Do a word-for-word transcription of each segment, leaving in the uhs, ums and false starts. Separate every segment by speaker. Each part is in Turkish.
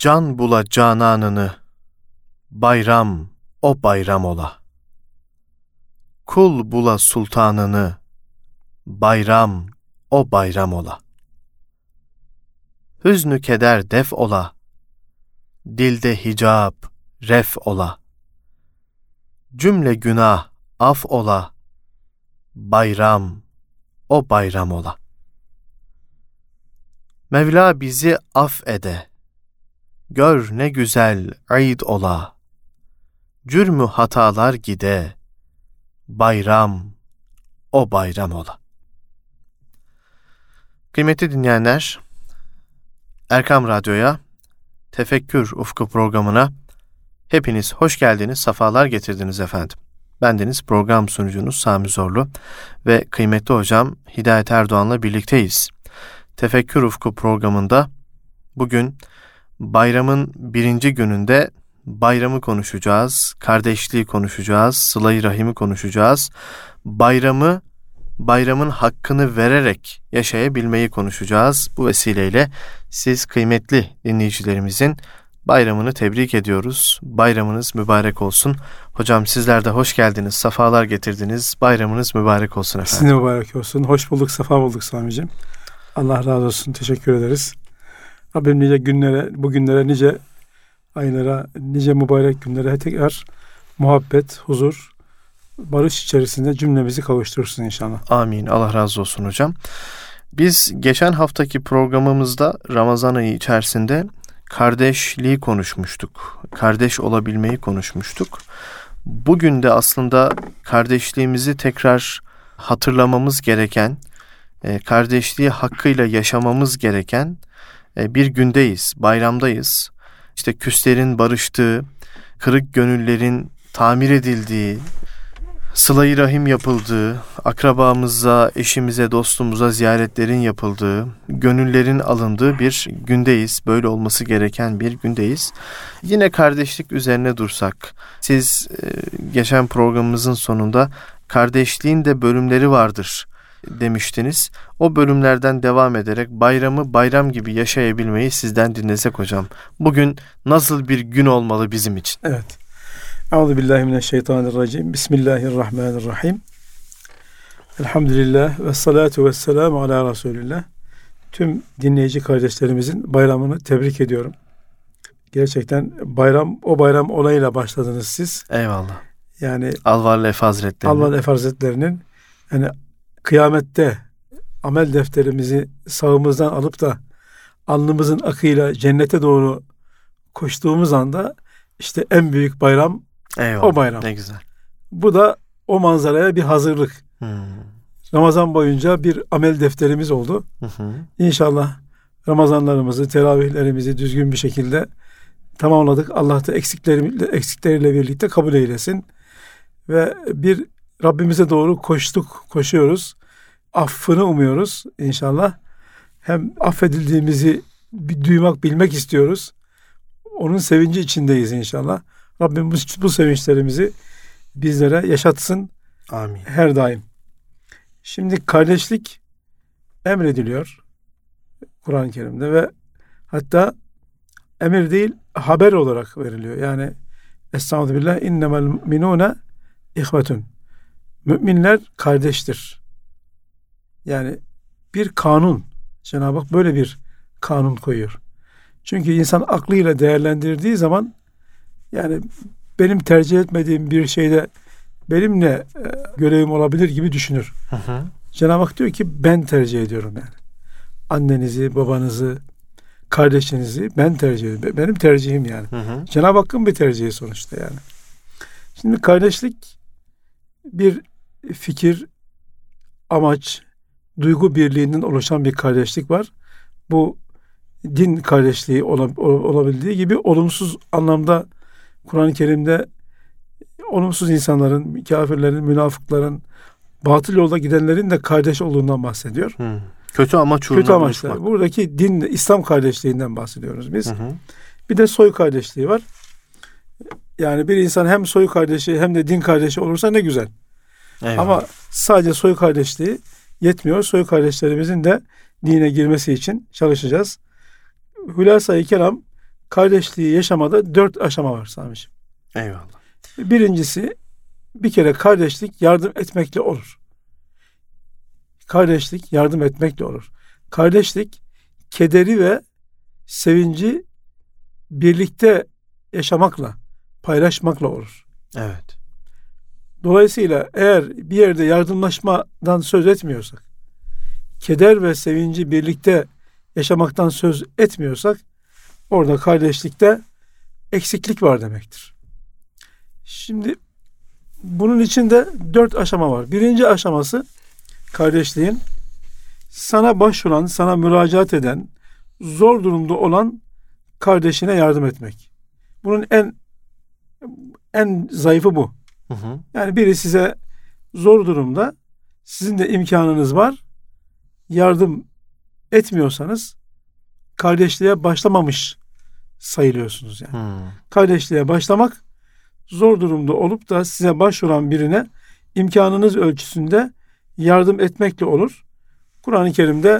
Speaker 1: Can bula cananını, bayram o bayram ola. Kul bula sultanını, bayram o bayram ola. Hüznü keder def ola, dilde hicap ref ola. Cümle günah af ola, bayram o bayram ola. Mevla bizi affede, gör ne güzel Eid ola. Cürmü hatalar gide, bayram o bayram ola. Kıymetli dinleyenler, Erkam Radyo'ya, Tefekkür Ufku programına hepiniz hoş geldiniz, sefalar getirdiniz efendim. Bendeniz program sunucunuz Sami Zorlu ve kıymetli hocam Hidayet Erdoğan'la birlikteyiz. Tefekkür Ufku programında bugün bayramın birinci gününde bayramı konuşacağız, kardeşliği konuşacağız, sıla-i rahimi konuşacağız. Bayramı, bayramın hakkını vererek yaşayabilmeyi konuşacağız. Bu vesileyle siz kıymetli dinleyicilerimizin bayramını tebrik ediyoruz. Bayramınız mübarek olsun. Hocam sizler de hoş geldiniz, sefalar getirdiniz. Bayramınız mübarek olsun efendim.
Speaker 2: Sizin de mübarek olsun. Hoş bulduk, sefa bulduk Sami'ciğim. Allah razı olsun. Teşekkür ederiz. Rabbim nice günlere, bugünlere, nice aylara, nice mübarek günlere tekrar muhabbet, huzur, barış içerisinde cümlemizi kavuşturursun inşallah.
Speaker 1: Amin. Allah razı olsun hocam. Biz geçen haftaki programımızda Ramazan ayı içerisinde kardeşliği konuşmuştuk. Kardeş olabilmeyi konuşmuştuk. Bugün de aslında kardeşliğimizi tekrar hatırlamamız gereken, kardeşliği hakkıyla yaşamamız gereken bir gündeyiz, bayramdayız. İşte küslerin barıştığı, kırık gönüllerin tamir edildiği, sıla-i rahim yapıldığı, akrabamıza, eşimize, dostumuza ziyaretlerin yapıldığı, gönüllerin alındığı bir gündeyiz. Böyle olması gereken bir gündeyiz. Yine kardeşlik üzerine dursak, siz e, geçen programımızın sonunda kardeşliğin de bölümleri vardır demiştiniz. O bölümlerden devam ederek bayramı bayram gibi yaşayabilmeyi sizden dinlesek hocam. Bugün nasıl bir gün olmalı bizim için?
Speaker 2: Evet. Euzubillahimineşşeytanirracim. Bismillahirrahmanirrahim. Elhamdülillah ve salatu ve selamu ala Resulillah. Tüm dinleyici kardeşlerimizin bayramını tebrik ediyorum. Gerçekten bayram, o bayram olayıyla başladınız siz.
Speaker 1: Eyvallah.
Speaker 2: Yani
Speaker 1: Alvar Efe Hazretleri'nin.
Speaker 2: Alvar Efe Hazretleri'nin yani kıyamette amel defterimizi sağımızdan alıp da alnımızın akıyla cennete doğru koştuğumuz anda işte en büyük bayram
Speaker 1: Eyvallah,
Speaker 2: o bayram.
Speaker 1: Ne güzel.
Speaker 2: Bu da o manzaraya bir hazırlık. Hmm. Ramazan boyunca bir amel defterimiz oldu. Hı hı. İnşallah Ramazanlarımızı, teravihlerimizi düzgün bir şekilde tamamladık. Allah da eksikleri, eksikleriyle birlikte kabul eylesin. Ve bir Rabbimize doğru koştuk, koşuyoruz. Affını umuyoruz inşallah. Hem affedildiğimizi bir duymak, bilmek istiyoruz. Onun sevinci içindeyiz inşallah. Rabbim bu, bu sevinçlerimizi bizlere yaşatsın.
Speaker 1: Amin.
Speaker 2: Her daim. Şimdi kardeşlik emrediliyor Kur'an-ı Kerim'de ve hatta emir değil haber olarak veriliyor. Yani Estağfirullah innemel mu'minûne ihvetun. Müminler kardeştir. Yani bir kanun. Cenab-ı Hak böyle bir kanun koyuyor. Çünkü insan aklıyla değerlendirdiği zaman yani benim tercih etmediğim bir şeyde benimle e, görevim olabilir gibi düşünür. Hı hı. Cenab-ı Hak diyor ki ben tercih ediyorum yani. Annenizi, babanızı, kardeşinizi ben tercih ediyorum. Benim tercihim yani. Hı hı. Cenab-ı Hakk'ın bir tercihi sonuçta yani. Şimdi kardeşlik bir fikir, amaç, duygu birliğinden oluşan bir kardeşlik var. Bu din kardeşliği olabildiği gibi olumsuz anlamda Kur'an-ı Kerim'de olumsuz insanların, kafirlerin, münafıkların, batıl yolda gidenlerin de kardeş olduğundan bahsediyor.
Speaker 1: Hmm. Kötü amaç uğruna
Speaker 2: Kötü amaçlar. Buradaki din, İslam kardeşliğinden bahsediyoruz biz. Hı hı. Bir de soy kardeşliği var. Yani bir insan hem soy kardeşi hem de din kardeşi olursa ne güzel. Eyvallah. Ama sadece soy kardeşliği yetmiyor. Soy kardeşlerimizin de dine girmesi için çalışacağız. Hülasa-i Kelam kardeşliği yaşamada dört aşama var Sami'ciğim.
Speaker 1: Eyvallah.
Speaker 2: Birincisi, bir kere kardeşlik yardım etmekle olur. Kardeşlik yardım etmekle olur. Kardeşlik kederi ve sevinci birlikte yaşamakla, paylaşmakla olur.
Speaker 1: Evet.
Speaker 2: Dolayısıyla eğer bir yerde yardımlaşmadan söz etmiyorsak, keder ve sevinci birlikte yaşamaktan söz etmiyorsak, orada kardeşlikte eksiklik var demektir. Şimdi bunun içinde dört aşama var. Birinci aşaması kardeşliğin, sana başvuran, sana müracaat eden, zor durumda olan kardeşine yardım etmek. Bunun en en zayıfı bu.
Speaker 1: Hı hı.
Speaker 2: Yani biri size zor durumda, sizin de imkanınız var, yardım etmiyorsanız kardeşliğe başlamamış sayılıyorsunuz yani.
Speaker 1: Hı.
Speaker 2: Kardeşliğe başlamak, zor durumda olup da size başvuran birine imkanınız ölçüsünde yardım etmekle olur. Kur'an-ı Kerim'de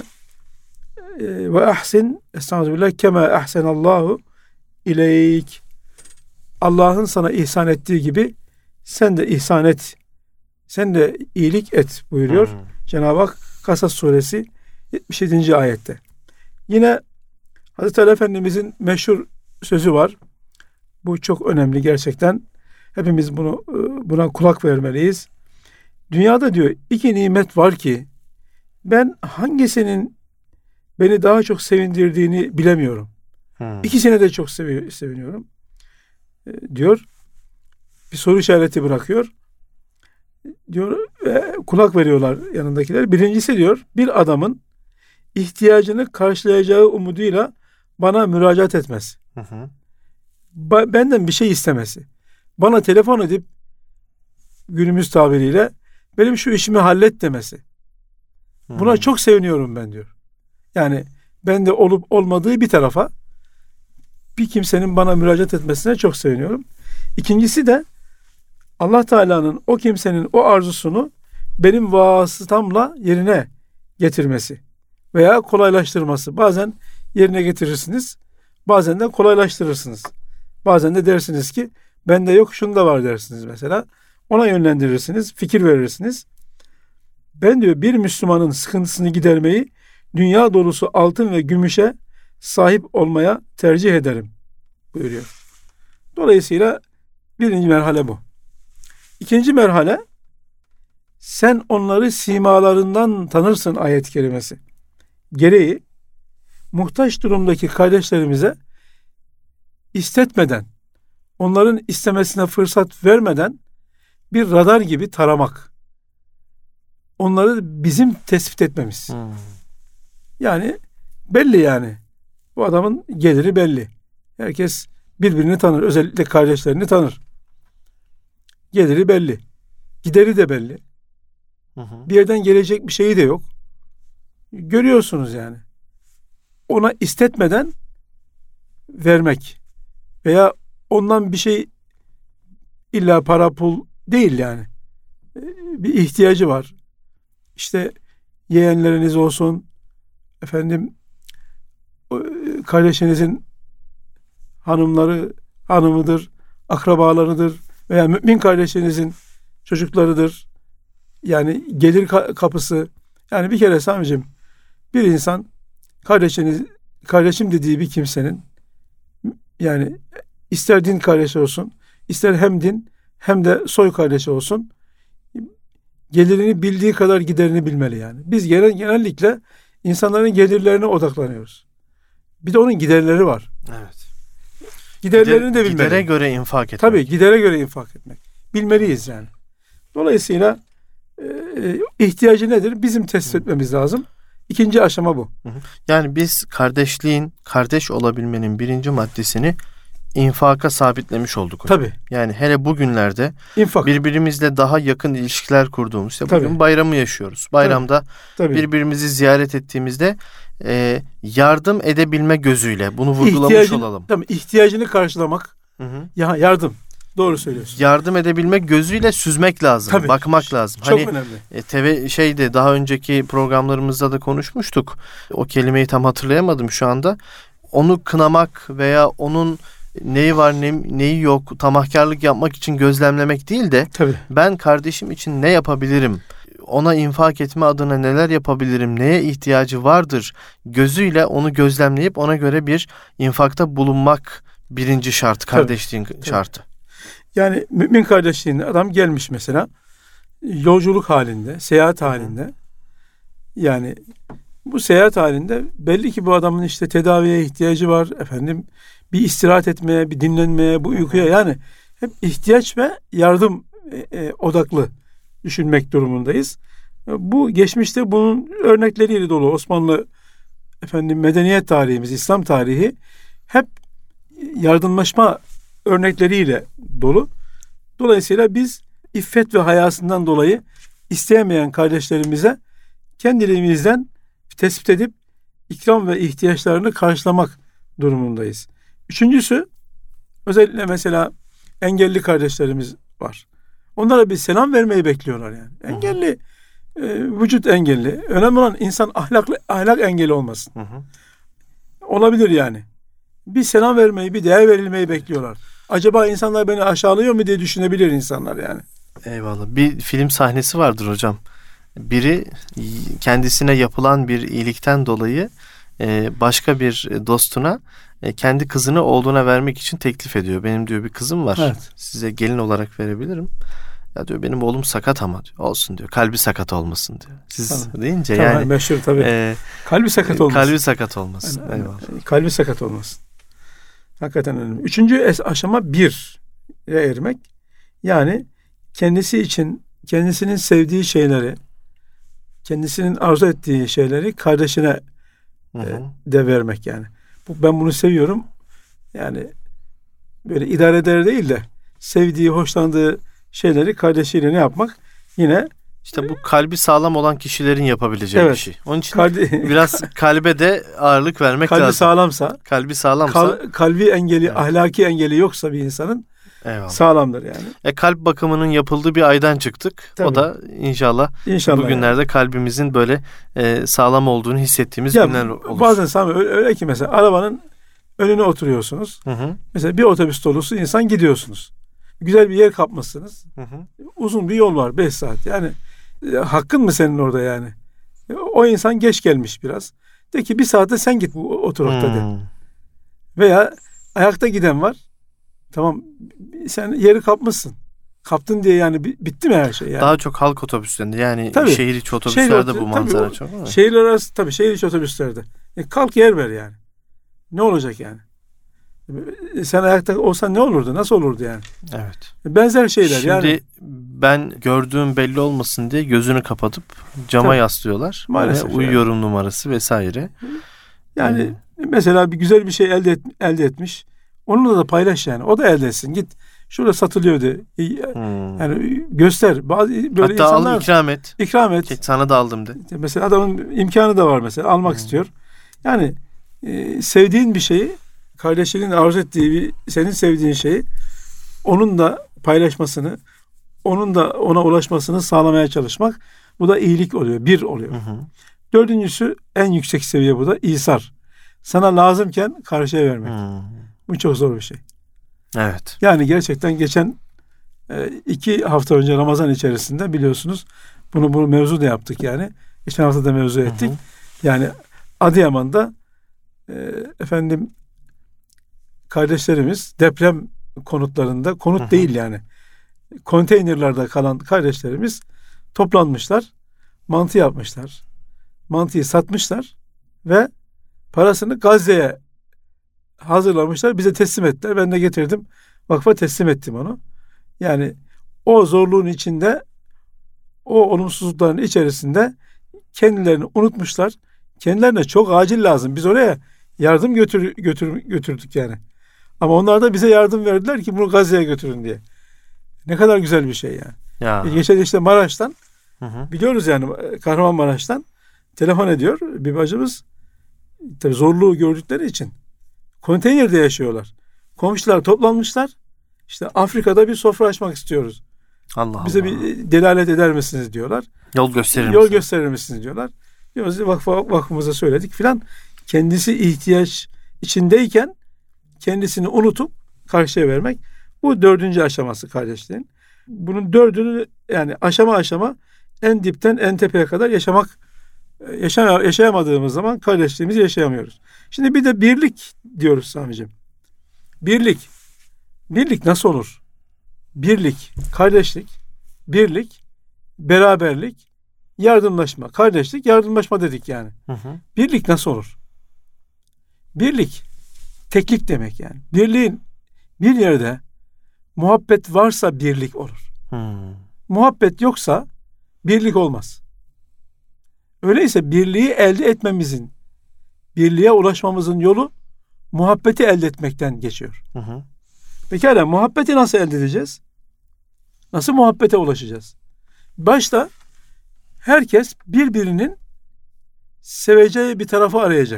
Speaker 2: ve ahsin estağfirullah kema ahsenallahu ileyk, Allah'ın sana ihsan ettiği gibi sen de ihsan et, sen de iyilik et buyuruyor
Speaker 1: Hmm.
Speaker 2: Cenab-ı Hak Kasas suresi yetmiş yedinci ayette. Yine Hazreti Ali Efendimizin meşhur sözü var. Bu çok önemli gerçekten. Hepimiz bunu buna kulak vermeliyiz. Dünyada diyor iki nimet var ki ben hangisinin beni daha çok sevindirdiğini bilemiyorum.
Speaker 1: Hmm.
Speaker 2: İkisine de çok sevi- seviniyorum. E, diyor. Bir soru işareti bırakıyor. Diyor e, kulak veriyorlar yanındakiler. Birincisi diyor bir adamın ihtiyacını karşılayacağı umuduyla bana müracaat etmesi.
Speaker 1: Hı hı.
Speaker 2: Ba- benden bir şey istemesi. Bana telefon edip günümüz tabiriyle benim şu işimi hallet demesi. Buna
Speaker 1: Hmm.
Speaker 2: çok seviniyorum ben diyor. Yani bende olup olmadığı bir tarafa bir kimsenin bana müracaat etmesine çok seviniyorum. İkincisi de Allah Teala'nın o kimsenin o arzusunu benim vasıtamla yerine getirmesi veya kolaylaştırması. Bazen yerine getirirsiniz, bazen de kolaylaştırırsınız. Bazen de dersiniz ki bende yok, şunda var dersiniz mesela. Ona yönlendirirsiniz, fikir verirsiniz. Ben diyor bir Müslümanın sıkıntısını gidermeyi dünya dolusu altın ve gümüşe sahip olmaya tercih ederim buyuruyor. Dolayısıyla birinci merhale bu. İkinci merhale, sen onları simalarından tanırsın ayet-i kerimesi gereği muhtaç durumdaki kardeşlerimize istetmeden, onların istemesine fırsat vermeden bir radar gibi taramak. Onları bizim tespit etmemiz.
Speaker 1: Hmm.
Speaker 2: Yani belli yani. Bu adamın geliri belli. Herkes birbirini tanır. Özellikle kardeşlerini tanır. Geliri belli. Gideri de belli.
Speaker 1: Hı hı.
Speaker 2: Bir yerden gelecek bir şeyi de yok. Görüyorsunuz yani. Ona istetmeden vermek veya ondan bir şey, illa para pul değil yani. Bir ihtiyacı var. İşte yeğenleriniz olsun, efendim kardeşinizin hanımları, hanımıdır, akrabalarıdır veya mümin kardeşinizin çocuklarıdır. Yani gelir kapısı. Yani bir kere Sami'cim, bir insan kardeşiniz, kardeşim dediği bir kimsenin, yani ister din kardeşi olsun, ister hem din hem de soy kardeşi olsun, gelirini bildiği kadar giderini bilmeli yani. Biz genel, genellikle insanların gelirlerine odaklanıyoruz. Bir de onun giderleri var.
Speaker 1: Evet.
Speaker 2: Giderlerini
Speaker 1: Gider,
Speaker 2: de bilmeli.
Speaker 1: Gidere göre infak etmek.
Speaker 2: Tabii gidere göre infak etmek. Bilmeliyiz yani. Dolayısıyla e, ihtiyacı nedir? Bizim tespit etmemiz lazım. İkinci aşama bu.
Speaker 1: Yani biz kardeşliğin, kardeş olabilmenin birinci maddesini infaka sabitlemiş olduk hocam.
Speaker 2: Tabii.
Speaker 1: Yani hele bugünlerde
Speaker 2: İnfak.
Speaker 1: birbirimizle daha yakın ilişkiler kurduğumuz, işte bugün
Speaker 2: Tabii.
Speaker 1: bayramı yaşıyoruz. Bayramda
Speaker 2: Tabii.
Speaker 1: birbirimizi ziyaret ettiğimizde e, yardım edebilme gözüyle bunu vurgulamış
Speaker 2: İhtiyacını,
Speaker 1: olalım.
Speaker 2: tabii, ihtiyacını karşılamak.
Speaker 1: Hı hı.
Speaker 2: Ya yardım. Doğru söylüyorsun.
Speaker 1: Yardım edebilme gözüyle süzmek lazım,
Speaker 2: Tabii.
Speaker 1: bakmak lazım.
Speaker 2: Çok
Speaker 1: hani
Speaker 2: önemli.
Speaker 1: e, teve şeyde daha önceki programlarımızda da konuşmuştuk. O kelimeyi tam hatırlayamadım şu anda. onu kınamak veya onun neyi var ne, neyi yok tamahkarlık yapmak için gözlemlemek değil de
Speaker 2: Tabii.
Speaker 1: ben kardeşim için ne yapabilirim? Ona infak etme adına neler yapabilirim? Neye ihtiyacı vardır? Gözüyle onu gözlemleyip ona göre bir infakta bulunmak birinci şart, kardeşliğin
Speaker 2: Tabii.
Speaker 1: şartı.
Speaker 2: Yani mümin kardeşliğinde adam gelmiş mesela yolculuk halinde, seyahat halinde. Yani bu seyahat halinde belli ki bu adamın işte tedaviye ihtiyacı var, efendim bir istirahat etmeye, bir dinlenmeye, bu uykuya, yani hep ihtiyaç ve yardım e, odaklı düşünmek durumundayız. Bu geçmişte bunun örnekleriyle dolu. Osmanlı efendim medeniyet tarihimiz, İslam tarihi hep yardımlaşma örnekleriyle dolu. Dolayısıyla biz iffet ve hayasından dolayı isteyemeyen kardeşlerimize kendiliğimizden tespit edip ikram ve ihtiyaçlarını karşılamak durumundayız. Üçüncüsü, özellikle mesela engelli kardeşlerimiz var. Onlara bir selam vermeyi bekliyorlar yani. Engelli, e, vücut engelli. Önemli olan insan ahlaklı, ahlak engeli olmasın. Hı hı. Olabilir yani. Bir selam vermeyi, bir değer verilmeyi bekliyorlar. Acaba insanlar beni aşağılıyor mu diye düşünebilir insanlar yani.
Speaker 1: Eyvallah. Bir film sahnesi vardır hocam. Biri kendisine yapılan bir iyilikten dolayı başka bir dostuna kendi kızını oğluna vermek için teklif ediyor. Benim diyor bir kızım var. Evet. Size gelin olarak verebilirim. Ya diyor benim oğlum sakat ama diyor. Olsun diyor. Kalbi sakat olmasın diyor. Siz tamam. deyince tamam, yani.
Speaker 2: Meşhur tabii. E, kalbi sakat olmasın.
Speaker 1: Kalbi sakat olmasın.
Speaker 2: Yani, eyvallah. Kalbi sakat olmasın. Hakikaten önemli. Üçüncü aşama bir ermek. Yani kendisi için kendisinin sevdiği şeyleri, kendisinin arzu ettiği şeyleri kardeşine hı hı. de vermek yani. Bu, ben bunu seviyorum. Yani böyle idare eder değil de sevdiği, hoşlandığı şeyleri kardeşiyle ne yapmak? Yine
Speaker 1: işte bu kalbi sağlam olan kişilerin yapabileceği evet. bir şey. Onun için kalbi, biraz kalbe de ağırlık vermek
Speaker 2: kalbi
Speaker 1: lazım.
Speaker 2: Sağlamsa,
Speaker 1: kalbi sağlamsa,
Speaker 2: kal, kalbi engeli, evet. ahlaki engeli yoksa bir insanın eyvallah. Sağlamdır yani.
Speaker 1: E, kalp bakımının yapıldığı bir aydan çıktık. Tabii. O da inşallah, inşallah bugünlerde yani. kalbimizin böyle e, sağlam olduğunu hissettiğimiz ya, günler olur.
Speaker 2: Bazen Sami öyle, öyle ki mesela arabanın önüne oturuyorsunuz. Hı hı. Mesela bir otobüs dolusu insan gidiyorsunuz. Güzel bir yer kapmışsınız. Hı hı. Uzun bir yol var. Beş saat. Yani e, hakkın mı senin orada yani? E, o insan geç gelmiş biraz. De ki bir saatte sen git bu oturakta hmm. de. Veya ayakta giden var. Tamam sen yeri kapmışsın. Kaptın diye yani bitti mi her şey yani?
Speaker 1: Daha çok halk otobüslerinde yani tabii, şehir içi otobüslerde şehir, bu manzara çok ama.
Speaker 2: Şehirler arası tabii şehir içi otobüslerde. E, kalk yer ver yani. Ne olacak yani? E, sen ayakta olsan ne olurdu? Nasıl olurdu yani?
Speaker 1: Evet.
Speaker 2: E, benzer şeyler
Speaker 1: Şimdi
Speaker 2: yani.
Speaker 1: Şimdi ben gördüğüm belli olmasın diye gözünü kapatıp cama tabii. yaslıyorlar. Maalesef. Uyuyorum yani. Numarası vesaire.
Speaker 2: Yani hmm. mesela bir güzel bir şey elde et, elde etmiş. Onunla da paylaş yani. O da elde etsin. Git şurada satılıyor de. Hmm. Yani göster. Bazı böyle
Speaker 1: hatta
Speaker 2: insanlar
Speaker 1: al ikram et.
Speaker 2: İkram et.
Speaker 1: Ki sana da aldım de.
Speaker 2: Mesela adamın imkanı da var mesela. Almak hmm. istiyor. Yani e, sevdiğin bir şeyi, kardeşinin arzu ettiği bir, senin sevdiğin şeyi onun da paylaşmasını, onun da ona ulaşmasını sağlamaya çalışmak. Bu da iyilik oluyor. Bir oluyor. Hmm. Dördüncüsü en yüksek seviye bu da İsar. Sana lazımken karşıya vermek. Hmm. Bu çok zor bir şey.
Speaker 1: Evet.
Speaker 2: Yani gerçekten geçen e, iki hafta önce Ramazan içerisinde biliyorsunuz bunu bunu mevzu da yaptık yani. Geçen hafta da mevzu ettik. Hı hı. Yani Adıyaman'da e, efendim kardeşlerimiz deprem konutlarında konut hı hı. değil yani konteynerlerde kalan kardeşlerimiz toplanmışlar. Mantı yapmışlar. Mantıyı satmışlar ve parasını Gazze'ye hazırlamışlar. Bize teslim ettiler. Ben de getirdim. Vakfa teslim ettim onu. Yani o zorluğun içinde, o olumsuzlukların içerisinde kendilerini unutmuşlar. Kendilerine çok acil lazım. Biz oraya yardım götür, götür, götürdük yani. Ama onlar da bize yardım verdiler ki bunu Gazze'ye götürün diye. Ne kadar güzel bir şey yani. Ya. Geçen işte Maraş'tan hı hı. biliyoruz yani Kahramanmaraş'tan telefon ediyor bir bacımız. Tabii zorluğu gördükleri için konteynerde yaşıyorlar. Komşular toplanmışlar. İşte Afrika'da bir sofra açmak istiyoruz.
Speaker 1: Allah
Speaker 2: Bize
Speaker 1: Allah.
Speaker 2: bir delalet eder misiniz diyorlar.
Speaker 1: Yol gösterir
Speaker 2: Yol
Speaker 1: misiniz?
Speaker 2: gösterir misiniz diyorlar. Diyoruz vakfı, vakfımıza söyledik filan. Kendisi ihtiyaç içindeyken kendisini unutup karşıya vermek. Bu dördüncü aşaması kardeşliğin. Bunun dördünü yani aşama aşama en dipten en tepeye kadar yaşamak yaşam, yaşayamadığımız zaman kardeşliğimizi yaşayamıyoruz. Şimdi bir de birlik diyoruz Sami'ciğim. Birlik. Birlik nasıl olur? Birlik, kardeşlik, birlik, beraberlik, yardımlaşma. Kardeşlik, yardımlaşma dedik yani.
Speaker 1: Hı hı.
Speaker 2: Birlik nasıl olur? Birlik, teklik demek yani. Birliğin bir yerde muhabbet varsa birlik olur.
Speaker 1: Hmm.
Speaker 2: Muhabbet yoksa birlik olmaz. Öyleyse birliği elde etmemizin, birliğe ulaşmamızın yolu muhabbeti elde etmekten geçiyor.
Speaker 1: Hı hı.
Speaker 2: Pekala muhabbeti nasıl elde edeceğiz? Nasıl muhabbete ulaşacağız? Başta herkes birbirinin seveceği bir tarafı arayacak.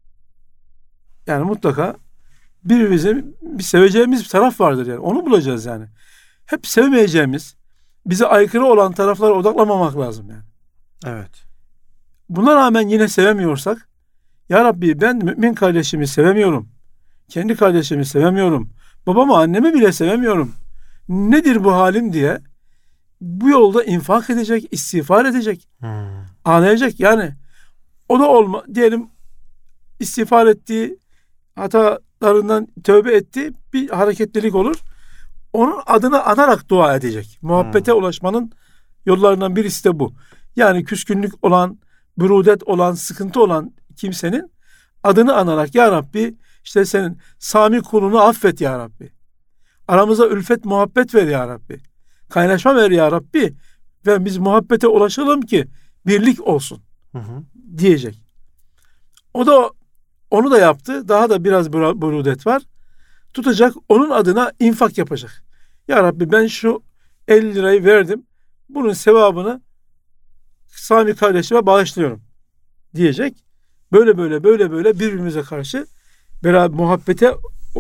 Speaker 2: Yani mutlaka birbirimizin bir seveceğimiz bir taraf vardır yani. Onu bulacağız yani. Hep sevmeyeceğimiz, bize aykırı olan taraflara odaklamamak lazım yani.
Speaker 1: Evet.
Speaker 2: Buna rağmen yine sevemiyorsak, Ya Rabbi ben mümin kardeşimi sevemiyorum. Kendi kardeşimi sevemiyorum. Babamı annemi bile sevemiyorum. Nedir bu halim diye bu yolda infak edecek, istiğfar edecek.
Speaker 1: Hmm.
Speaker 2: Ağlayacak yani. O da olma diyelim istiğfar ettiği hatalarından tövbe etti, bir hareketlilik olur. Onun adını anarak dua edecek. Muhabbete hmm. ulaşmanın yollarından birisi de bu. Yani küskünlük olan, burudet olan, sıkıntı olan kimsenin adını anarak Ya Rabbi işte senin Sami kulunu affet Ya Rabbi. Aramıza ülfet, muhabbet ver Ya Rabbi. Kaynaşma ver Ya Rabbi. Ve biz muhabbete ulaşalım ki birlik olsun.
Speaker 1: Hı hı.
Speaker 2: Diyecek. O da onu da yaptı. Daha da biraz burudet var. Tutacak onun adına infak yapacak. Ya Rabbi ben şu elli lirayı verdim. Bunun sevabını Sami kardeşime bağışlıyorum diyecek. Böyle böyle böyle böyle birbirimize karşı beraber muhabbete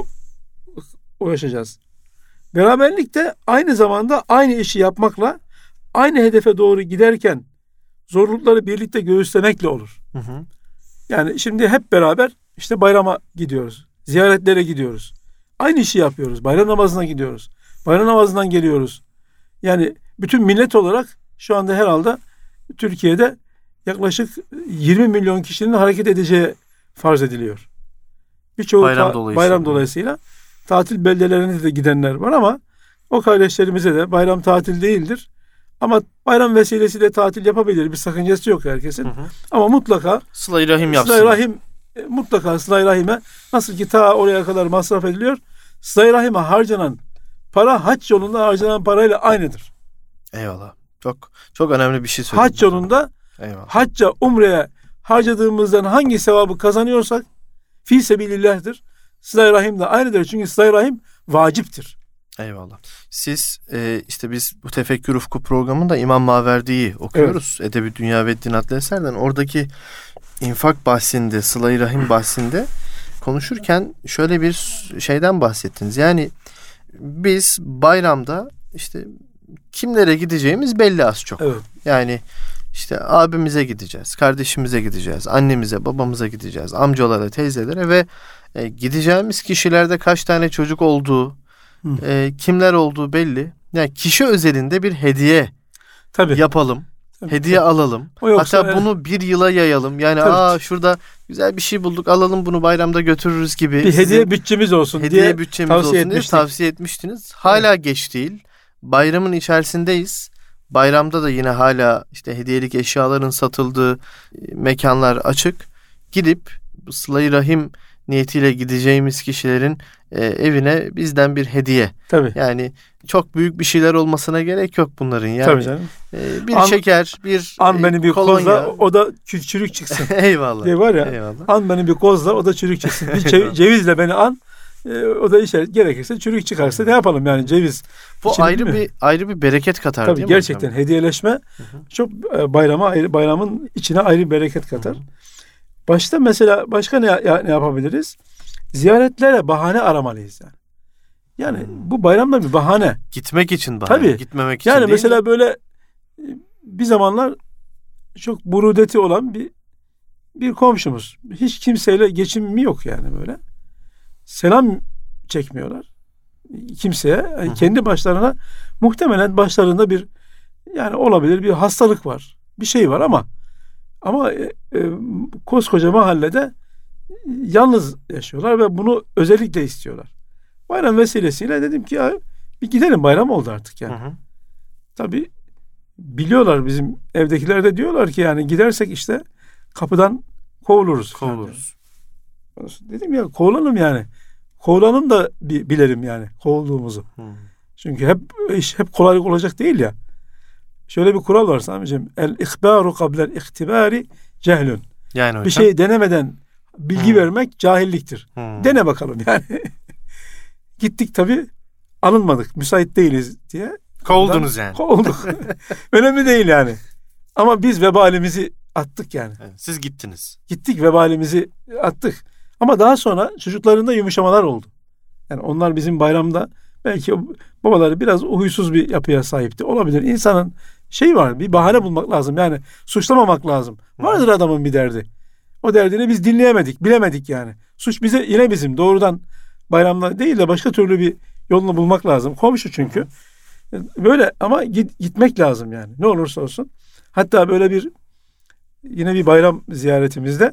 Speaker 2: ulaşacağız. Beraberlikte aynı zamanda aynı işi yapmakla aynı hedefe doğru giderken zorlukları birlikte göğüslemekle olur.
Speaker 1: Hı hı.
Speaker 2: Yani şimdi hep beraber işte bayrama gidiyoruz. Ziyaretlere gidiyoruz. Aynı işi yapıyoruz. Bayram namazına gidiyoruz. Bayram namazından geliyoruz. Yani bütün millet olarak şu anda herhalde Türkiye'de yaklaşık yirmi milyon kişinin hareket edeceği farz ediliyor. Birçoğu
Speaker 1: bayram,
Speaker 2: ta-
Speaker 1: dolayısıyla.
Speaker 2: bayram dolayısıyla tatil beldelerinde de gidenler var ama o kardeşlerimize de bayram tatil değildir. Ama bayram vesilesiyle tatil yapabilir. Bir sakıncası yok herkesin. Hı hı. Ama mutlaka
Speaker 1: Sıla-i Rahim yapsın.
Speaker 2: Sıla-i Rahim mutlaka Sıla-i Rahim'e nasıl ki ta oraya kadar masraf ediliyor. Sıla-i Rahim'e harcanan para hac yolunda harcanan parayla aynıdır.
Speaker 1: Eyvallah. Çok çok önemli bir şey söyledin.
Speaker 2: Hac yolunda
Speaker 1: Eyvallah.
Speaker 2: hacca, umreye harcadığımızdan hangi sevabı kazanıyorsak fi sebilillah'tır. Sıla-i Rahim de aynıdır. Çünkü Sıla-i Rahim vaciptir.
Speaker 1: Eyvallah. Siz e, işte biz bu Tefekkür Ufku programında İmam Maverdi'yi okuyoruz. Evet. Edebi Dünya ve Din adlı eserden. Oradaki infak bahsinde, Sıla-i Rahim bahsinde konuşurken şöyle bir şeyden bahsettiniz. Yani biz bayramda işte kimlere gideceğimiz belli az çok.
Speaker 2: Evet.
Speaker 1: Yani işte abimize gideceğiz, kardeşimize gideceğiz, annemize, babamıza gideceğiz, amcalara, teyzelere ve e, gideceğimiz kişilerde kaç tane çocuk olduğu, e, kimler olduğu belli. Yani kişi özelinde bir hediye Tabii. yapalım, Tabii. hediye Tabii. alalım. Yoksa, hatta yani, bunu bir yıla yayalım. Yani Tabii. aa şurada güzel bir şey bulduk, alalım bunu bayramda götürürüz gibi.
Speaker 2: Bir hediye bütçemiz olsun
Speaker 1: hediye
Speaker 2: diye
Speaker 1: bütçemiz
Speaker 2: tavsiye,
Speaker 1: olsun diye tavsiye etmiştiniz. Hala evet. geç değil. Bayramın içerisindeyiz. Bayramda da yine hala işte hediyelik eşyaların satıldığı mekanlar açık. Gidip Sıla-i Rahim niyetiyle gideceğimiz kişilerin e, evine bizden bir hediye.
Speaker 2: Tabii.
Speaker 1: Yani çok büyük bir şeyler olmasına gerek yok bunların. Yani,
Speaker 2: Tabii canım.
Speaker 1: E, bir
Speaker 2: an,
Speaker 1: şeker, bir
Speaker 2: an beni bir
Speaker 1: kolonya.
Speaker 2: Kozla, o da çürük çıksın.
Speaker 1: Eyvallah.
Speaker 2: Diye var ya.
Speaker 1: Eyvallah.
Speaker 2: An beni bir kozla, o da çürük çıksın. Bir cevizle beni an. E, o da işe gerekirse çürük çıkarsa ne yapalım yani ceviz.
Speaker 1: Bu için, ayrı bir ayrı bir bereket katar
Speaker 2: Tabii
Speaker 1: değil mi?
Speaker 2: Gerçekten
Speaker 1: hocam?
Speaker 2: Hediyeleşme hı hı. çok bayrama ayrı, bayramın içine ayrı bir bereket katar. Hı hı. Başta mesela başka ne, ne yapabiliriz? Ziyaretlere bahane aramalıyız yani. Yani hmm. bu bayramda bir bahane.
Speaker 1: Gitmek için bahane. Tabii. Gitmemek için
Speaker 2: yani
Speaker 1: değil
Speaker 2: mesela
Speaker 1: mi?
Speaker 2: böyle bir zamanlar çok burudeti olan bir bir komşumuz. Hiç kimseyle geçimimi yok yani böyle. Selam çekmiyorlar kimseye. Yani hı hı. Kendi başlarına, muhtemelen başlarında bir, yani olabilir bir hastalık var. Bir şey var ama ama e, e, koskoca mahallede yalnız yaşıyorlar ve bunu özellikle istiyorlar. Bayram vesilesiyle dedim ki ya bir gidelim, bayram oldu artık yani. Hı hı. Tabii biliyorlar, bizim evdekiler de diyorlar ki yani gidersek işte kapıdan kovuluruz.
Speaker 1: Kovuluruz.
Speaker 2: Yani. Dedim ya kovulalım yani. Kovulalım da bir bilelim yani kovulduğumuzu. Hı. Çünkü hep iş hep kolaylık olacak değil ya. Şöyle bir kural var Sami'ciğim. El ihbaru kablel ihtibari cehlün. Yani hocam, bir şey denemeden bilgi hmm. vermek cahilliktir. Hmm. Dene bakalım yani. Gittik tabii, alınmadık. Müsait değiliz diye.
Speaker 1: Kovuldunuz yani.
Speaker 2: Kovulduk. Önemli değil yani. Ama biz vebalimizi attık yani.
Speaker 1: Evet, siz gittiniz.
Speaker 2: Gittik, vebalimizi attık. Ama daha sonra çocuklarında yumuşamalar oldu. Yani onlar bizim bayramda belki babaları biraz huysuz bir yapıya sahipti. Olabilir. İnsanın şey var, bir bahane bulmak lazım. Yani suçlamamak lazım. Vardır adamın bir derdi. O derdini biz dinleyemedik, bilemedik yani. Suç bize, yine bizim. Doğrudan bayramda değil de başka türlü bir yolunu bulmak lazım. Komşu çünkü. Böyle ama git, gitmek lazım yani. Ne olursa olsun. Hatta böyle bir yine bir bayram ziyaretimizde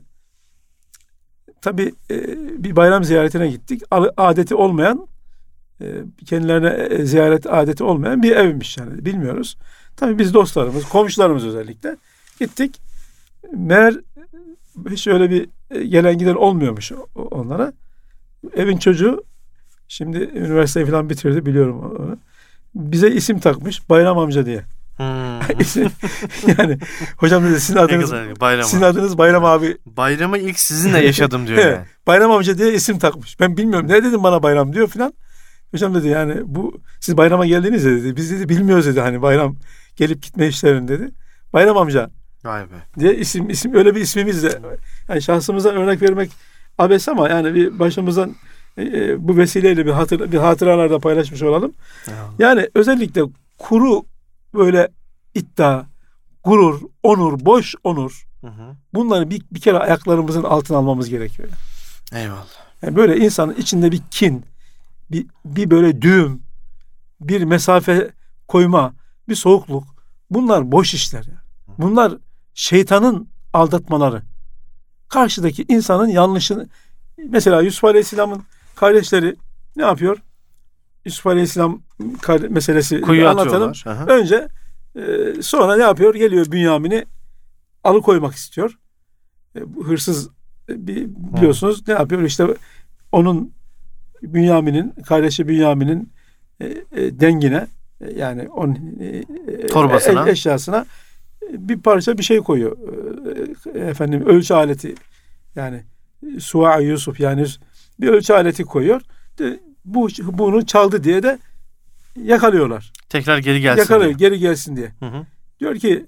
Speaker 2: tabii bir bayram ziyaretine gittik. Adeti olmayan, kendilerine ziyaret adeti olmayan bir evmiş yani. Bilmiyoruz. Tabii biz dostlarımız, komşularımız özellikle gittik. Meğer hiç öyle bir gelen giden olmuyormuş onlara. Evin çocuğu şimdi üniversiteyi falan bitirdi, biliyorum onu. Bize isim takmış, Bayram amca diye. Hmm. İsim, yani hocam dedi sizin adınız Bayram, sizin adınız Bayram abi.
Speaker 1: Bayramı ilk sizinle yaşadım diyor yani.
Speaker 2: Bayram amca diye isim takmış. Ben bilmiyorum, ne dedim bana bayram diyor filan. Hocam dedi yani bu siz bayrama geldiniz dedi. Biz dedi bilmiyoruz dedi, hani bayram gelip gitme işlerini dedi. Bayram amca.
Speaker 1: Vay be.
Speaker 2: Diye isim isim öyle bir ismimiz de. Yani şahsımızdan örnek vermek abes ama yani bir başımızdan e, bu vesileyle bir hatır bir hatıralarda paylaşmış olalım. Ya. Yani özellikle kuru böyle iddia, gurur, onur, boş onur. Hı hı. Bunları bir, bir kere ayaklarımızın altına almamız gerekiyor.
Speaker 1: Eyvallah.
Speaker 2: Yani böyle insanın içinde bir kin, bir, bir böyle düğüm, bir mesafe koyma, bir soğukluk. Bunlar boş işler. Yani. Bunlar şeytanın aldatmaları. Karşıdaki insanın yanlışını, mesela Yusuf Aleyhisselam'ın kardeşleri ne yapıyor? Yusuf Aleyhisselam meselesi
Speaker 1: Kuyu
Speaker 2: anlatalım. Önce e, sonra ne yapıyor? Geliyor Bünyamin'i alıkoymak istiyor. E, hırsız e, biliyorsunuz hmm. ne yapıyor? İşte onun Bünyamin'in, kardeşi Bünyamin'in e, e, dengine e, yani onun e,
Speaker 1: torbasına,
Speaker 2: e, eşyasına bir parça bir şey koyuyor. E, efendim ölçü aleti, yani Suva Yusuf, yani bir ölçü aleti koyuyor. De, bu bunu çaldı diye de yakalıyorlar.
Speaker 1: Tekrar geri gelsin
Speaker 2: Yakalıyor,
Speaker 1: diye.
Speaker 2: geri gelsin diye.
Speaker 1: Hı hı.
Speaker 2: Diyor ki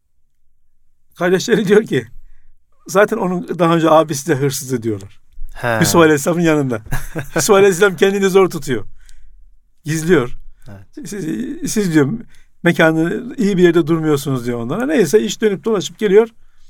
Speaker 2: kardeşleri diyor ki zaten onun daha önce abisi de hırsızdı diyorlar. He. Yusuf Aleyhisselam'ın yanında. Yusuf Aleyhisselam kendini zor tutuyor. Gizliyor. Evet. Siz, siz diyor mekanı iyi bir yerde durmuyorsunuz diyor onlara. Neyse iş dönüp dolaşıp geliyor.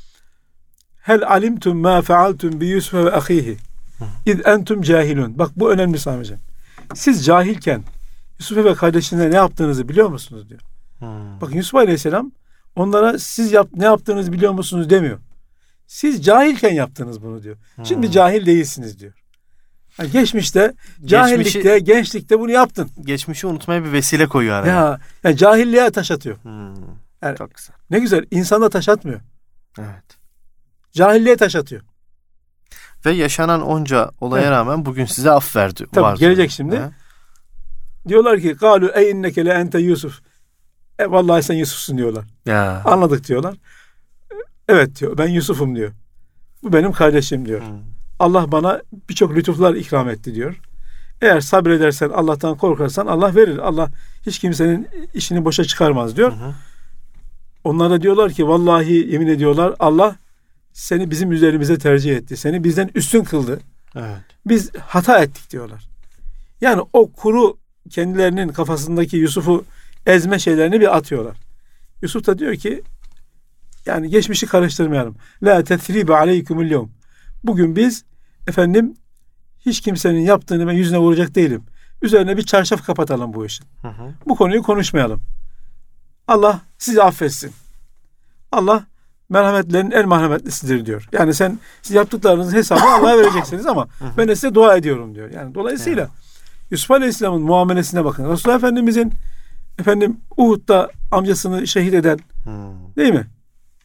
Speaker 2: Hel alimtum ma fealtum bi Yusuf ve ahihi iz entum cahilun. Bak bu önemli Sami'ciğim. Siz cahilken Yusuf ve kardeşine ne yaptığınızı biliyor musunuz diyor. Hmm. Bakın Yusuf Aleyhisselam onlara siz yap, ne yaptığınızı biliyor musunuz demiyor. Siz cahilken yaptınız bunu diyor. Hmm. Şimdi cahil değilsiniz diyor. Yani geçmişte, cahillikte, Geçmişi, gençlikte bunu yaptın.
Speaker 1: Geçmişi unutmaya bir vesile koyuyor araya.
Speaker 2: Ya, yani cahilliğe taş atıyor.
Speaker 1: Hmm.
Speaker 2: Yani,
Speaker 1: çok güzel.
Speaker 2: Ne güzel. İnsana taş atmıyor.
Speaker 1: Evet.
Speaker 2: Cahilliğe taş atıyor.
Speaker 1: Ve yaşanan onca olaya evet. rağmen bugün size af verdi.
Speaker 2: Tabii gelecek şimdi. He? Diyorlar ki "Kalu ey inneke le ente Yusuf." E vallahi sen Yusuf'sun diyorlar.
Speaker 1: Ya.
Speaker 2: Anladık diyorlar. Evet diyor. Ben Yusuf'um diyor. Bu benim kardeşim diyor. Hmm. Allah bana birçok lütuflar ikram etti diyor. Eğer sabredersen, Allah'tan korkarsan Allah verir. Allah hiç kimsenin işini boşa çıkarmaz diyor. Hı hı. Onlara diyorlar ki vallahi yemin ediyorlar Allah seni bizim üzerimize tercih etti. Seni bizden üstün kıldı.
Speaker 1: Evet.
Speaker 2: Biz hata ettik diyorlar. Yani o kuru kendilerinin kafasındaki Yusuf'u ezme şeylerini bir atıyorlar. Yusuf da diyor ki Yani geçmişi karıştırmayalım. La tesribe aleykumul yevm. Bugün biz efendim hiç kimsenin yaptığını ben yüzüne vuracak değilim. Üzerine bir çarşaf kapatalım bu işin. Hı hı. Bu konuyu konuşmayalım. Allah sizi affetsin. Allah merhametlerin en merhametlisidir diyor. Yani sen siz yaptıklarınızın hesabını Allah'a vereceksiniz ama hı hı. ben de size dua ediyorum diyor. Yani dolayısıyla evet. Yusuf Aleyhisselam'ın muamelesine bakın. Resulullah Efendimizin efendim Uhud'da amcasını şehit eden hmm. değil mi?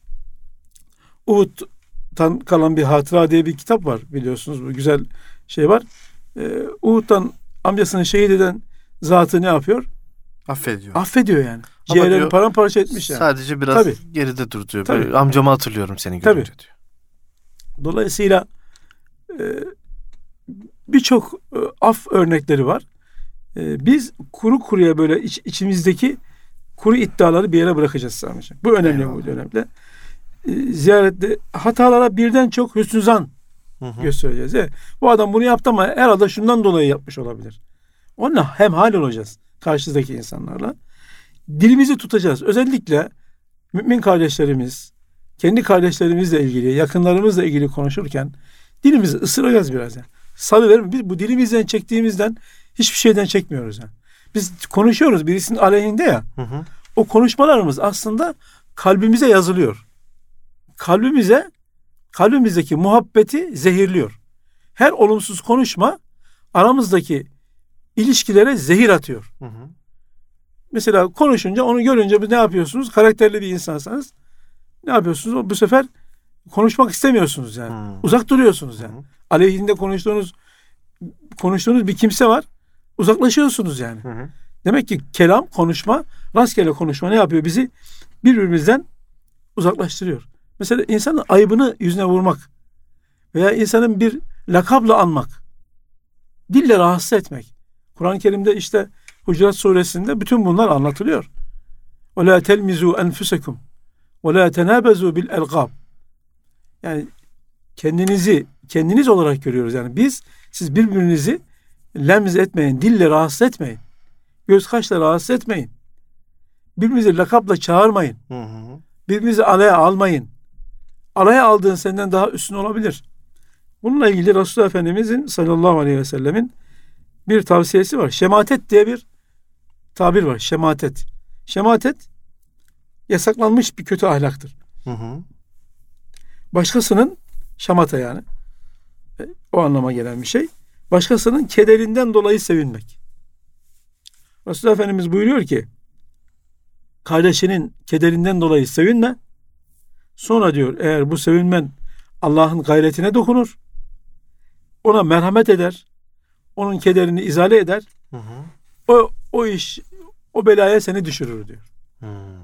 Speaker 2: Uhud'dan kalan bir hatıra diye bir kitap var biliyorsunuz. Bu güzel şey var. Ee, Uhud'dan amcasını şehit eden zatı ne yapıyor?
Speaker 1: Affediyor.
Speaker 2: Affediyor yani. Ciğerlerini paramparça etmiş yani.
Speaker 1: Sadece biraz Tabii. geride dur diyor. Tabii. Amcamı hatırlıyorum seni görünce Tabii. diyor.
Speaker 2: Dolayısıyla e, birçok e, af örnekleri var. E, biz kuru kuruya böyle iç, içimizdeki kuru iddiaları bir yere bırakacağız sadece. Bu önemli Eyvallah. Bu dönemde. E, ziyarette hatalara birden çok hüsnü zan hı hı. göstereceğiz. Evet. Bu adam bunu yaptı ama herhalde şundan dolayı yapmış olabilir. Onunla hemhal olacağız karşıdaki insanlarla. Dilimizi tutacağız. Özellikle mümin kardeşlerimiz, kendi kardeşlerimizle ilgili, yakınlarımızla ilgili konuşurken dilimizi ısıracağız biraz. Yani. Salıverim. Biz bu dilimizden çektiğimizden hiçbir şeyden çekmiyoruz. Yani. Biz konuşuyoruz birisinin aleyhinde ya. Hı hı. O konuşmalarımız aslında kalbimize yazılıyor. Kalbimize, kalbimizdeki muhabbeti zehirliyor. Her olumsuz konuşma aramızdaki ilişkilere zehir atıyor. Hı hı. Mesela konuşunca onu görünce ne yapıyorsunuz? Karakterli bir insansanız ne yapıyorsunuz? Bu sefer konuşmak istemiyorsunuz yani. Hmm. Uzak duruyorsunuz yani. Hmm. Aleyhinde konuştuğunuz konuştuğunuz bir kimse var. Uzaklaşıyorsunuz yani. Hmm. Demek ki kelam, konuşma, rastgele konuşma ne yapıyor? Bizi birbirimizden uzaklaştırıyor. Mesela insanın ayıbını yüzüne vurmak veya insanın bir lakapla anmak, dille rahatsız etmek. Kur'an-ı Kerim'de işte Hucurat Suresinde bütün bunlar anlatılıyor. وَلَا تَلْمِزُوا أَنْفُسَكُمْ وَلَا تَنَابَزُوا بِالْاَلْقَابِ. Yani kendinizi kendiniz olarak görüyoruz. Yani biz, siz birbirinizi lemz etmeyin, dille rahatsız etmeyin. Göz kaşla rahatsız etmeyin. Birbirinizi lakapla çağırmayın. Hı hı. Birbirinizi alaya almayın. Alaya aldığın senden daha üstün olabilir. Bununla ilgili Resulullah Efendimizin sallallahu aleyhi ve sellemin bir tavsiyesi var. Şematet diye bir tabir var. Şematet. Şematet yasaklanmış bir kötü ahlaktır. Hı hı. Başkasının şamata yani o anlama gelen bir şey. Başkasının kederinden dolayı sevinmek. Resulullah Efendimiz buyuruyor ki kardeşinin kederinden dolayı sevinme. Sonra diyor eğer bu sevinmen Allah'ın gayretine dokunur, ona merhamet eder, onun kederini izale eder, hı hı. o o iş o belaya seni düşürür diyor. Hı.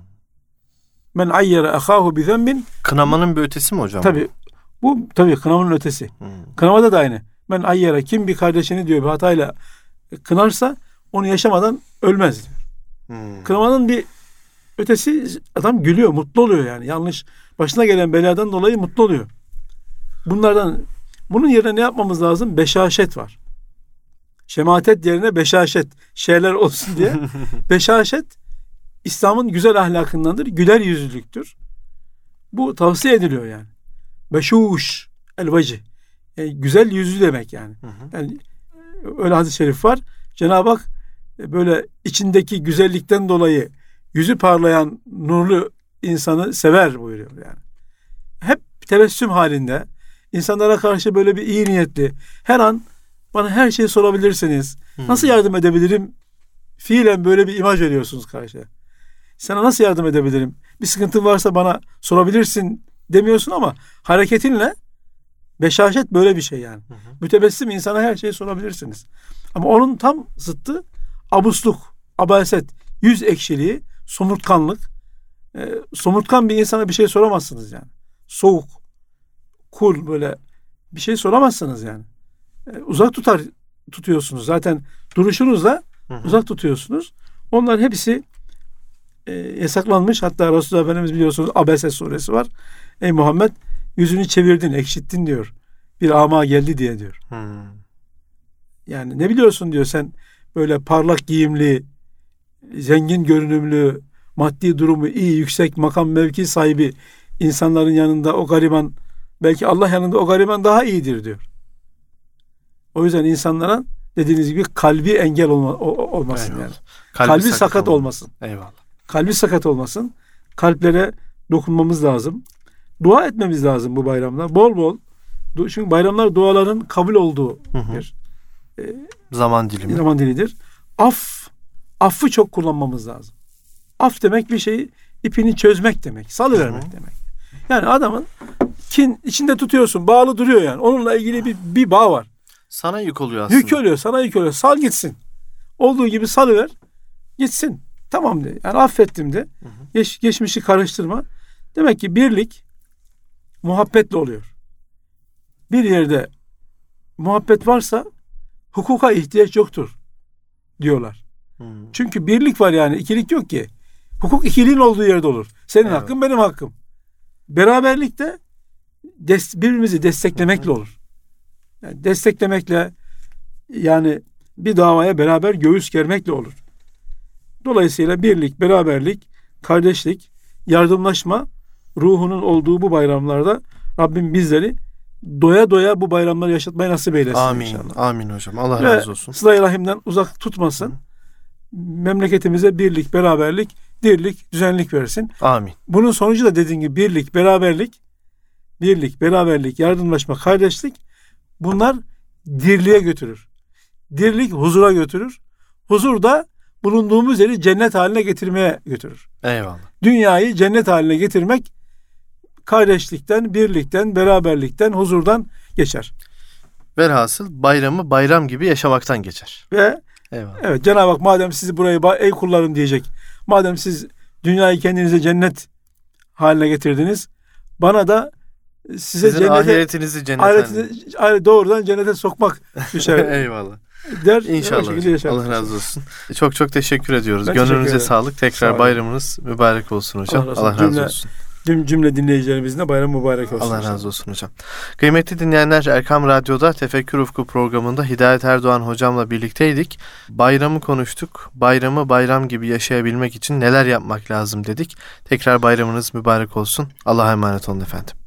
Speaker 2: Men ayyara ahahu bi zenbin.
Speaker 1: Kınamanın bir ötesi mi hocam?
Speaker 2: Tabii. Bu tabii kınamanın ötesi. Hı. Kınamada da aynı. Men ayyara, kim bir kardeşini diyor bir hatayla kınarsa onu yaşamadan ölmez diyor. Hı. Kınamanın bir ötesi, adam gülüyor, mutlu oluyor yani. Yanlış, başına gelen beladan dolayı mutlu oluyor. Bunlardan, bunun yerine ne yapmamız lazım? Beşaşet var. Şematet yerine beşaşet, şeyler olsun diye. Beşaşet İslam'ın güzel ahlakındandır. Güler yüzlülüktür. Bu tavsiye ediliyor yani. Beşuş el vecih. Yani güzel yüzlü demek yani. Hı hı. Yani öyle hadis-i şerif var. Cenab-ı Hak böyle içindeki güzellikten dolayı yüzü parlayan nurlu insanı sever buyuruyor yani. Hep tebessüm halinde, insanlara karşı böyle bir iyi niyetli, her an bana her şeyi sorabilirsiniz. Hmm. Nasıl yardım edebilirim? Fiilen böyle bir imaj veriyorsunuz karşıya. Sana nasıl yardım edebilirim? Bir sıkıntın varsa bana sorabilirsin demiyorsun ama hareketinle beşaşet böyle bir şey yani. Hı hı. Mütebessim insana her şeyi sorabilirsiniz. Ama onun tam zıttı abusluk, abaset, yüz ekşiliği, somurtkanlık. E, somurtkan bir insana bir şey soramazsınız yani. Soğuk, kul böyle bir şey soramazsınız yani. E, uzak tutar tutuyorsunuz. Zaten duruşunuzla hı hı. uzak tutuyorsunuz. Onların hepsi e, yasaklanmış. Hatta Resulullah Efendimiz biliyorsunuz Abese suresi var. Ey Muhammed yüzünü çevirdin, ekşittin diyor. Bir ama geldi diye diyor. Hı. Yani ne biliyorsun diyor sen böyle parlak giyimli, zengin görünümlü, maddi durumu iyi, yüksek makam mevki sahibi insanların yanında o gariban, belki Allah yanında o gariban daha iyidir diyor. O yüzden insanlara dediğiniz gibi kalbi engel olma, o, olmasın Eyvallah. yani. Kalbi, kalbi sakat, sakat olmasın.
Speaker 1: Eyvallah.
Speaker 2: Kalbi sakat olmasın. Kalplere dokunmamız lazım. Dua etmemiz lazım bu bayramlar. Bol bol. Çünkü bayramlar duaların kabul olduğu
Speaker 1: hı hı.
Speaker 2: bir e,
Speaker 1: zaman dilimi.
Speaker 2: Zaman dilidir. Af, affı çok kullanmamız lazım. Af demek bir şeyi ipini çözmek demek. Salıvermek hı hı. demek. Yani adamın kin içinde tutuyorsun. Bağlı duruyor yani. Onunla ilgili bir, bir bağ var.
Speaker 1: Sana yük oluyor aslında.
Speaker 2: Yük oluyor. Sana yük oluyor. Sal gitsin. Olduğu gibi salıver. Gitsin. Tamam de. Yani affettim de. Hı hı. Geç, geçmişi karıştırma. Demek ki birlik muhabbetle oluyor. Bir yerde muhabbet varsa hukuka ihtiyaç yoktur diyorlar. Hmm. Çünkü birlik var yani. İkilik yok ki. Hukuk ikiliğin olduğu yerde olur. Senin evet. hakkın benim hakkım. Beraberlik de des- birbirimizi desteklemekle olur. Yani desteklemekle yani bir davaya beraber göğüs germekle olur. Dolayısıyla birlik, beraberlik, kardeşlik, yardımlaşma ruhunun olduğu bu bayramlarda Rabbim bizleri doya doya bu bayramları yaşatmayı nasip eylesin.
Speaker 1: Amin.
Speaker 2: İnşallah.
Speaker 1: Amin hocam. Allah
Speaker 2: Ve
Speaker 1: razı olsun.
Speaker 2: Sıla-i Rahim'den uzak tutmasın. Hı. Memleketimize birlik, beraberlik, dirlik, düzenlik versin.
Speaker 1: Amin.
Speaker 2: Bunun sonucu da dediğim gibi birlik, beraberlik, birlik, beraberlik, yardımlaşma, kardeşlik, bunlar dirliğe götürür. Dirlik huzura götürür. Huzur da bulunduğumuz yeri cennet haline getirmeye götürür.
Speaker 1: Eyvallah.
Speaker 2: Dünyayı cennet haline getirmek kardeşlikten, birlikten, beraberlikten, huzurdan geçer.
Speaker 1: Velhasıl bayramı bayram gibi yaşamaktan geçer.
Speaker 2: Ve Eyvallah. Evet, Cenab-ı Hak madem sizi burayı ey kullarım diyecek. Madem siz dünyayı kendinize cennet haline getirdiniz, bana da size
Speaker 1: Sizin
Speaker 2: cennete,
Speaker 1: ahiretinizi cennete
Speaker 2: doğrudan cennete sokmak düşer.
Speaker 1: Eyvallah.
Speaker 2: Der,
Speaker 1: İnşallah. Allah razı olsun. Çok çok teşekkür ediyoruz.
Speaker 2: Ben
Speaker 1: Gönlünüze
Speaker 2: teşekkür
Speaker 1: sağlık. Tekrar Sağ bayramınız mübarek olsun hocam. Allah razı, Allah razı
Speaker 2: cümle,
Speaker 1: olsun.
Speaker 2: Tüm cümle dinleyicilerimizin de bayram mübarek olsun.
Speaker 1: Allah razı olsun hocam. Kıymetli dinleyenler, Erkam Radyo'da Tefekkür Ufku programında Hidayet Erdoğan hocamla birlikteydik. Bayramı konuştuk. Bayramı bayram gibi yaşayabilmek için neler yapmak lazım dedik. Tekrar bayramınız mübarek olsun. Allah'a emanet olun efendim.